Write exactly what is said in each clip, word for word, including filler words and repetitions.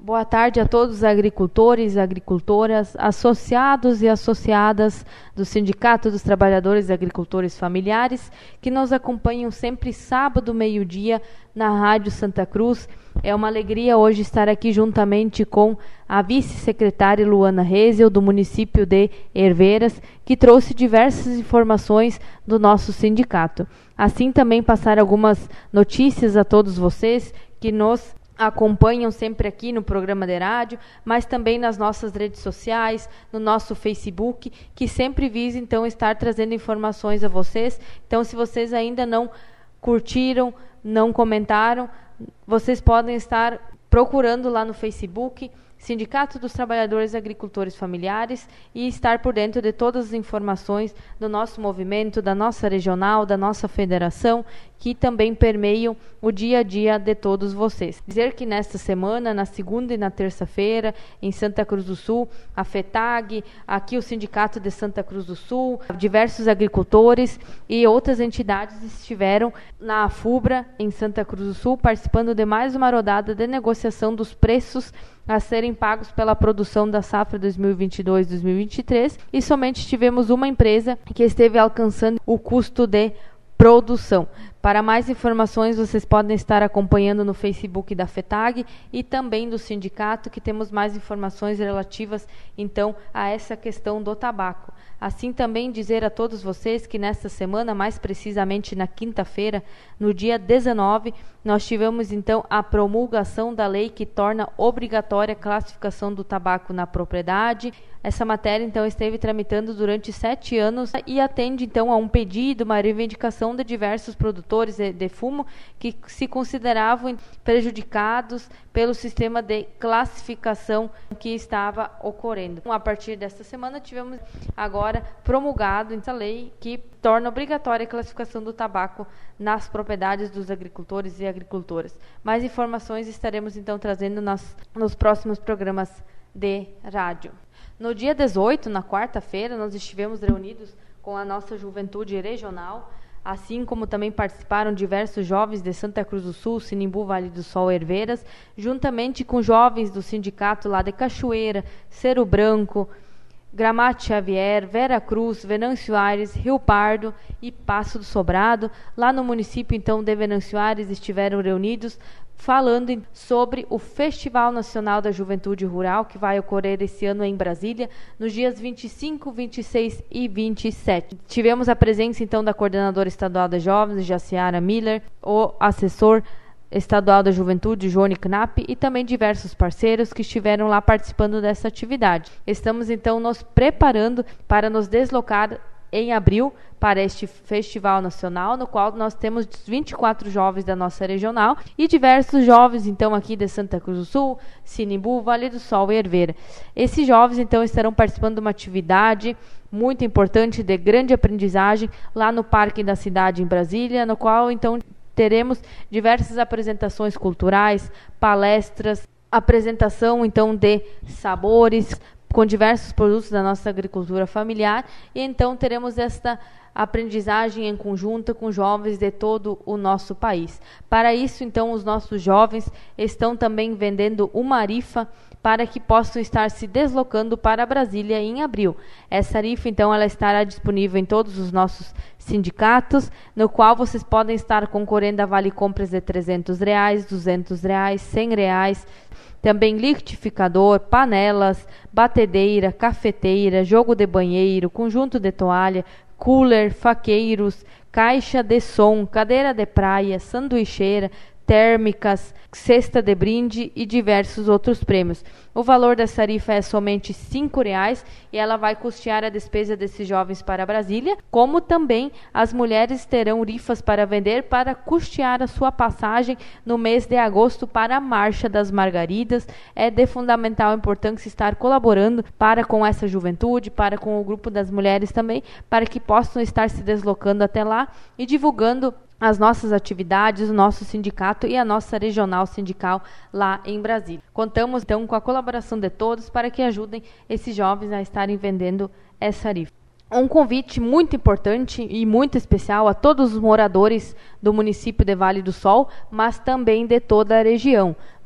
Boa tarde a todos os agricultores e agricultoras, associados e associadas do Sindicato dos Trabalhadores e Agricultores Familiares, que nos acompanham sempre sábado, meio-dia, na Rádio Santa Cruz. É uma alegria hoje estar aqui juntamente com a vice-secretária Luana Rezel, do município de Herveiras, que trouxe diversas informações do nosso sindicato. Assim, também passar algumas notícias a todos vocês que nos acompanham sempre aqui no programa de rádio, mas também nas nossas redes sociais, no nosso Facebook, que sempre visa, então, estar trazendo informações a vocês. Então, se vocês ainda não curtiram, não comentaram, vocês podem estar procurando lá no Facebook, Sindicato dos Trabalhadores e Agricultores Familiares, e estar por dentro de todas as informações do nosso movimento, da nossa regional, da nossa federação, que também permeiam o dia a dia de todos vocês. Dizer que nesta semana, na segunda e na terça-feira, em Santa Cruz do Sul, a FETAG, aqui o Sindicato de Santa Cruz do Sul, diversos agricultores e outras entidades estiveram na AFUBRA, em Santa Cruz do Sul, participando de mais uma rodada de negociação dos preços a serem pagos pela produção da safra dois mil e vinte e dois, dois mil e vinte e três, e somente tivemos uma empresa que esteve alcançando o custo de produção. Para mais informações, vocês podem estar acompanhando no Facebook da FETAG e também do sindicato, que temos mais informações relativas, então, a essa questão do tabaco. Assim, também dizer a todos vocês que nesta semana, mais precisamente na quinta-feira, no dia dezenove, nós tivemos, então, a promulgação da lei que torna obrigatória a classificação do tabaco na propriedade. Essa matéria, então, esteve tramitando durante sete anos e atende, então, a um pedido, uma reivindicação de diversos produtores de, de fumo que se consideravam prejudicados pelo sistema de classificação que estava ocorrendo. A partir desta semana, tivemos agora promulgado essa lei que torna obrigatória a classificação do tabaco nas propriedades dos agricultores e agricultoras. Mais informações estaremos, então, trazendo nas, nos próximos programas de rádio. No dia dezoito, na quarta-feira, nós estivemos reunidos com a nossa juventude regional, assim como também participaram diversos jovens de Santa Cruz do Sul, Sinimbu, Vale do Sol, Herveiras, juntamente com jovens do sindicato lá de Cachoeira, Cerro Branco, Gramado Xavier, Vera Cruz, Venâncio Aires, Rio Pardo e Passo do Sobrado. Lá no município, então, de Venâncio Aires, estiveram reunidos falando sobre o Festival Nacional da Juventude Rural, que vai ocorrer esse ano em Brasília, nos dias vinte e cinco, vinte e seis e vinte e sete. Tivemos a presença, então, da coordenadora estadual das jovens, Jaciara Miller, o assessor estadual da Juventude, Johnny Knapp, e também diversos parceiros que estiveram lá participando dessa atividade. Estamos, então, nos preparando para nos deslocar em abril para este Festival Nacional, no qual nós temos vinte e quatro jovens da nossa regional e diversos jovens, então, aqui de Santa Cruz do Sul, Sinimbu, Vale do Sol e Herveira. Esses jovens, então, estarão participando de uma atividade muito importante, de grande aprendizagem, lá no Parque da Cidade, em Brasília, no qual, então, teremos diversas apresentações culturais, palestras, apresentação, então, de sabores, com diversos produtos da nossa agricultura familiar, e então teremos esta aprendizagem em conjunto com jovens de todo o nosso país. Para isso, então, os nossos jovens estão também vendendo uma rifa para que possam estar se deslocando para Brasília em abril. Essa rifa, então, ela estará disponível em todos os nossos sindicatos, no qual vocês podem estar concorrendo a vale compras de trezentos reais, duzentos reais, cem reais, também liquidificador, panelas, batedeira, cafeteira, jogo de banheiro, conjunto de toalha, cooler, faqueiros, caixa de som, cadeira de praia, sanduicheira, térmicas, cesta de brinde e diversos outros prêmios. O valor dessa rifa é somente cinco reais e ela vai custear a despesa desses jovens para Brasília, como também as mulheres terão rifas para vender para custear a sua passagem no mês de agosto para a Marcha das Margaridas. É de fundamental importância estar colaborando para com essa juventude, para com o grupo das mulheres também, para que possam estar se deslocando até lá e divulgando as nossas atividades, o nosso sindicato e a nossa regional sindical lá em Brasília. Contamos, então, com a colaboração de todos para que ajudem esses jovens a estarem vendendo essa rifa. Um convite muito importante e muito especial a todos os moradores do município de Vale do Sol, mas também de toda a região.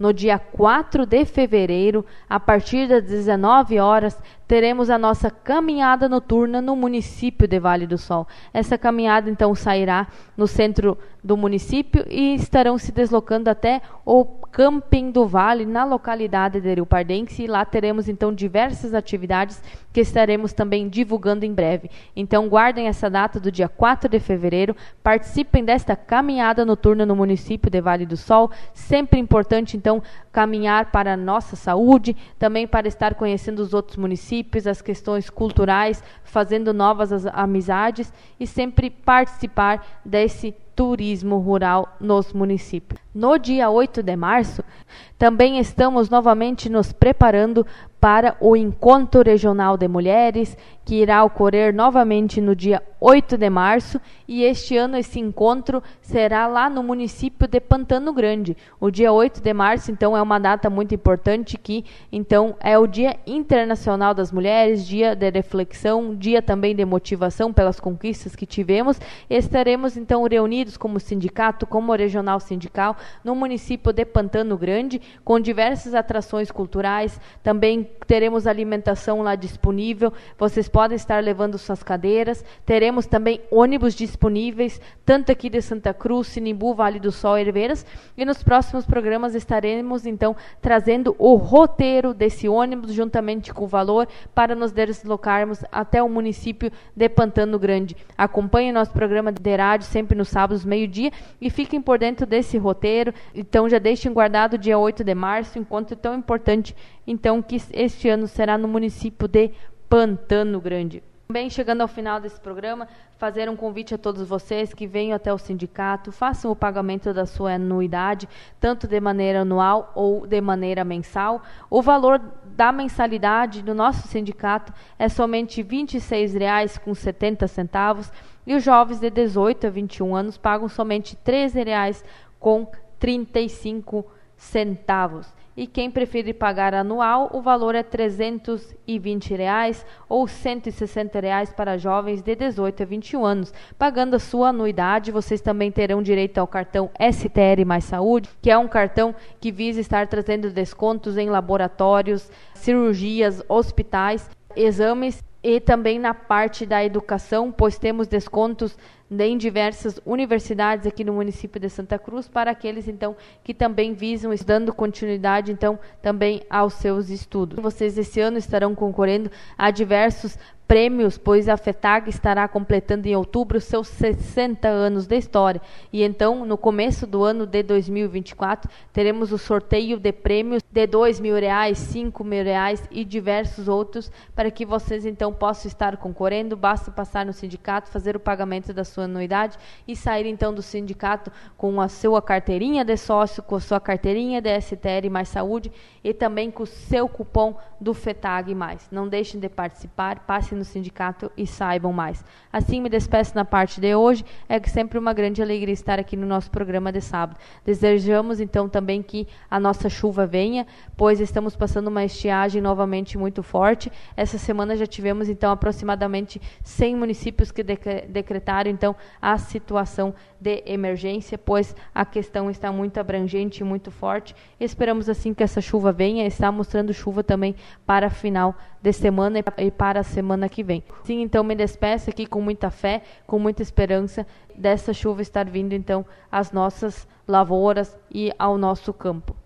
no dia quatro de fevereiro, a partir das dezenove horas, teremos a nossa caminhada noturna no município de Vale do Sol. Essa caminhada, então, sairá no centro do município e estarão se deslocando até o Camping do Vale, na localidade de Rio Pardense, e lá teremos, então, diversas atividades que estaremos também divulgando em breve. Então, guardem essa data do dia quatro de fevereiro, participem desta caminhada noturna no município de Vale do Sol, sempre importante, então, caminhar para a nossa saúde, também para estar conhecendo os outros municípios, as questões culturais, fazendo novas amizades e sempre participar desse turismo rural nos municípios. No dia oito de março, também estamos novamente nos preparando para o Encontro Regional de Mulheres, que irá ocorrer novamente no dia oito de março, e este ano esse encontro será lá no município de Pantano Grande. O dia oito de março, então, é uma data muito importante, que, então, é o Dia Internacional das Mulheres, dia de reflexão, dia também de motivação pelas conquistas que tivemos. Estaremos, então, reunidos como sindicato, como regional sindical, no município de Pantano Grande, com diversas atrações culturais. Também teremos alimentação lá disponível, vocês podem estar levando suas cadeiras. Teremos também ônibus disponíveis, tanto aqui de Santa Cruz, Sinimbu, Vale do Sol e Herveiras, e nos próximos programas estaremos, então, trazendo o roteiro desse ônibus, juntamente com o valor, para nos deslocarmos até o município de Pantano Grande. Acompanhe nosso programa de rádio sempre nos sábados, meio-dia, e fiquem por dentro desse roteiro. Então, já deixem guardado o dia oito de março, enquanto tão importante, então, que este ano será no município de Pantano Grande. Também, chegando ao final desse programa, fazer um convite a todos vocês que venham até o sindicato, façam o pagamento da sua anuidade, tanto de maneira anual ou de maneira mensal. O valor da mensalidade do nosso sindicato é somente vinte e seis reais e setenta centavos, e os jovens de dezoito a vinte e um anos pagam somente treze reais e trinta e cinco centavos. E quem preferir pagar anual, o valor é trezentos e vinte reais ou cento e sessenta reais para jovens de dezoito a vinte e um anos. Pagando a sua anuidade, vocês também terão direito ao cartão S T R Mais Saúde, que é um cartão que visa estar trazendo descontos em laboratórios, cirurgias, hospitais, exames, e também na parte da educação, pois temos descontos em diversas universidades aqui no município de Santa Cruz, para aqueles, então, que também visam, dando continuidade, então, também aos seus estudos. Vocês esse ano estarão concorrendo a diversos prêmios, pois a FETAG estará completando em outubro seus sessenta anos de história. E então, no começo do ano de dois mil e vinte e quatro, teremos o sorteio de prêmios de dois mil reais, cinco mil reais e diversos outros, para que vocês, então, possam estar concorrendo. Basta passar no sindicato, fazer o pagamento da sua anuidade e sair, então, do sindicato com a sua carteirinha de sócio, com a sua carteirinha de S T R Mais Saúde e também com o seu cupom do FETAG Mais. Não deixem de participar, passem no sindicato e saibam mais. Assim, me despeço na parte de hoje. É sempre uma grande alegria estar aqui no nosso programa de sábado. Desejamos, então, também que a nossa chuva venha, pois estamos passando uma estiagem novamente muito forte. Essa semana já tivemos, então, aproximadamente cem municípios que decretaram, então, a situação de emergência, pois a questão está muito abrangente e muito forte. Esperamos, assim, que essa chuva venha. Está mostrando chuva também para a final de semana e para a semana que vem. Sim, então, me despeço aqui com muita fé, com muita esperança dessa chuva estar vindo, então, às nossas lavouras e ao nosso campo.